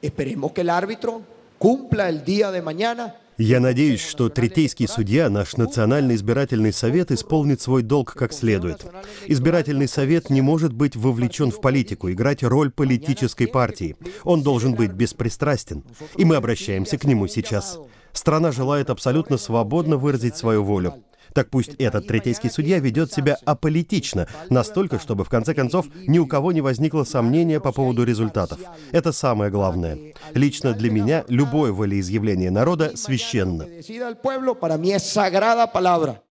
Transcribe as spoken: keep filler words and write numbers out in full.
Esperemos que el árbitro cumpla el día de mañana. Я надеюсь, что третейский судья, наш Национальный избирательный совет, исполнит свой долг как следует. Избирательный совет не может быть вовлечен в политику, играть роль политической партии. Он должен быть беспристрастен. И мы обращаемся к нему сейчас. Страна желает абсолютно свободно выразить свою волю. Так пусть этот третейский судья ведет себя аполитично, настолько, чтобы в конце концов ни у кого не возникло сомнения по поводу результатов. Это самое главное. Лично для меня любое волеизъявление народа священно.